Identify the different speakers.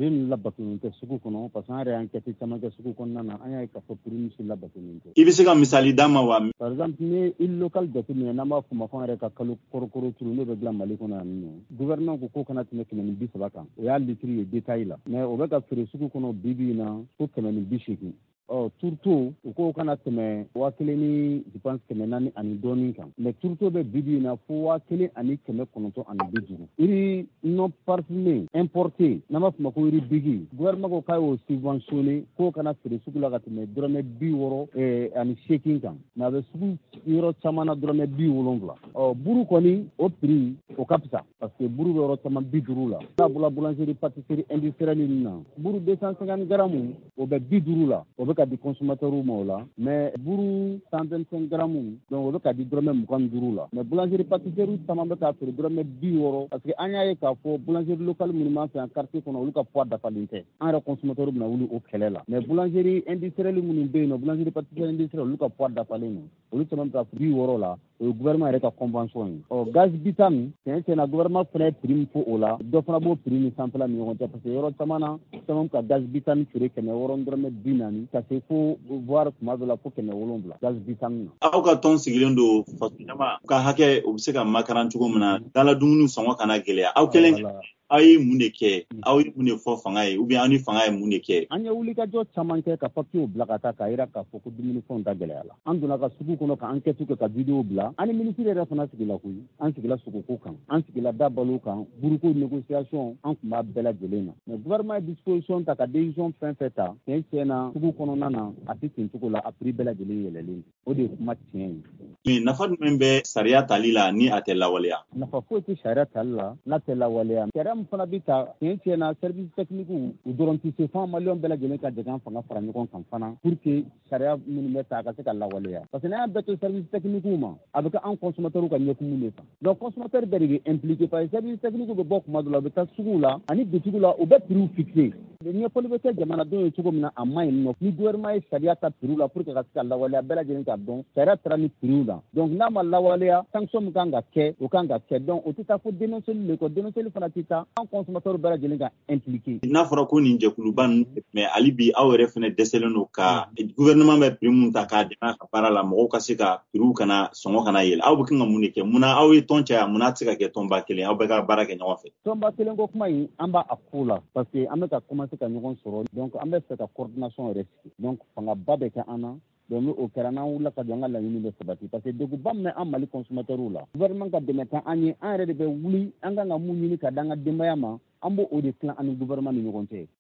Speaker 1: prix ni labatun tɛ sugu kɔnɔ parce que an yɛrɛ enquête caman kɛ sugu kɔnɔna na an y'a ye k'a fɔ prix ni si labatun tɛ.
Speaker 2: I bɛ se ka misali d'a ma wa?
Speaker 1: Par exemple ni île locale jateminɛ n'an b'a fɔ ma ko an yɛrɛ ka kalo kɔrɔkɔrɔ turu n'o bɛ dilan Mali kɔnɔ yan nɔ gouvernement ko k'o kana tɛmɛ 130 kan o y'a litre ye détail la mais o bɛ ka feere sugu kɔnɔ bi bi in na fo 180. Turto u ko kana tɛmɛ 1,000 ni je pense 400 ani dɔɔnin kan mais turto bɛ bi bi in na fo 1,000 ani 950. Iri non parfumé importé n'an b'a fɔ ma ko iri bigi gouvernement ko k'a y'o subventionné k'o kana feere sugu la ka tɛmɛ dɔrɔmɛ 60 ani 8 kan mais a bɛ sugu yɔrɔ caman na dɔrɔmɛ 70. Buru kɔni o prix o ka fisa parce que buru bɛ yɔrɔ caman 50 la n'a bɔra boulangerie pâtisserie industrielle ninnu na buru 250 grammes o bɛ 50 la o bɛ ka di consommateurs ma o la mais buru 125 grammes donc o bɛ ka di dɔrɔmɛ 25 la mais boulangerie pâtisserie caman bɛ k'a feere dɔrɔmɛ 60 parce que an y'a ye k'a fɔ boulangerie locale minnu b'an fɛ yan quartier kɔnɔ olu ka poids dafalen tɛ an yɛrɛ consommateurs bɛna wuli o kɛlɛ la mais boulangerie industrielle minnu bɛ yen nɔ boulangerie pâtisserie industrielle olu ka poids dafalen don olu caman bɛ ka 60 la o ye gouvernement yɛrɛ ka convention ye gaz butane tiɲɛ na gouvernement fana ye prix min fɔ o la dɔ fana b'o prix ni sanfɛla ni ɲɔgɔn cɛ parce que yɔrɔ caman na caman ka gaz butane feere 600 dɔrɔmɛ 40 ka se fo voire tuma dɔ la fo 700 gaz butane na.
Speaker 2: Aw ka tɔn sigilen don faso ɲama ka hakɛ o bɛ se ka makaran cogo min na dala dumuni sɔngɔ kana gɛlɛya aw kɛlen aw ye mun de kɛ aw ye mun de fɔ fanga ye ou bien aw ni fanga ye mun de kɛ?
Speaker 1: An ye wulikajɔ caman kɛ ka papier bila ka taa k'a jira k'a fɔ ko dumunifɛnw ta gɛlɛya la an donna ka sugu kɔnɔ ka enquête kɛ ka vidéo bila an ni ministre yɛrɛ fana sigila koyi an sigila sogo kan an sigila da balo kan buruko négociation an tun b'a bɛɛ lajɛlen na mais gouvernement ye disposition ta ka décision fɛn fɛn ta tiɲɛ na sugu kɔnɔna na a tɛ ten cogo la a prix bɛɛ lajɛlen yɛlɛlen o de ye kuma tiɲɛ ye.
Speaker 2: Nafa jumɛn bɛ sariya tali la ni a tɛ lawaleya?
Speaker 1: Nafa foyi tɛ sariya tali la n'a tɛ lawaleya sariya min fana bɛ ta tiɲɛ na service technique u dɔrɔn tɛ se fo maliyɛn bɛɛ lajɛlen ka jɛn fanga fara ɲɔgɔn kan fana pour que sariya minnu bɛ ta a ka se ka lawaleya parce que n'an y'a bɛɛ to service technique ma a bɛ kɛ an consommateurs ka ɲɛkumun de kan donc consommateur bɛɛ de bɛ impliqué parce que service technique bɛ bɔ kuma dɔ la u bɛ taa suguw la ani butigiw la u bɛ prix fixé ɲɛfɔli bɛ kɛ jamanadenw ye cogo min na a ma ɲi nɔ ni gouvernement ye sariya ta prix la pour que ka se ka lawaleya bɛɛ lajɛlen ka dɔn sariya taara ni prix la donc n'a ma lawaleya sanction min kan ka kɛ o kan ka kɛ donc o tɛ taa fo dénonceli le kɔ dénonceli fana tɛ taa an consommateurs bɛɛ lajɛlen ka impliqué.
Speaker 2: N'a fɔra ko nin jɛkuluba ninnu mais hali bi aw yɛrɛ fana dɛsɛlen don ka gouvernement bɛ prix mun ta k'a dɛmɛ a ka baara la mɔgɔw ka se ka prix kana sɔngɔ kana yɛlɛ aw bɛ kan ka mun de kɛ munna aw ye tɔn caya munna tɛ se ka kɛ tɔnba kelen aw bɛɛ ka baara kɛ ɲɔgɔn fɛ?
Speaker 1: Tɔnba kelen ko kuma in an b'a ko la parce que an bɛ ka commencer ka ɲɔgɔn sɔrɔ donc an bɛ fɛ ka coordination yɛrɛ sigi donc fangaba bɛ kɛ an na donc n'o kɛra n'an wulila ka jɔ an ka laɲini bɛ sabati parce que degunba min bɛ an Mali consommateurs la gouvernement ka dɛmɛ t'an an ye an yɛrɛ de bɛ wuli an kan ka mun ɲini ka di an ka denbaya ma an b'o de tilan an ni gouvernement ni ɲɔgɔn cɛ.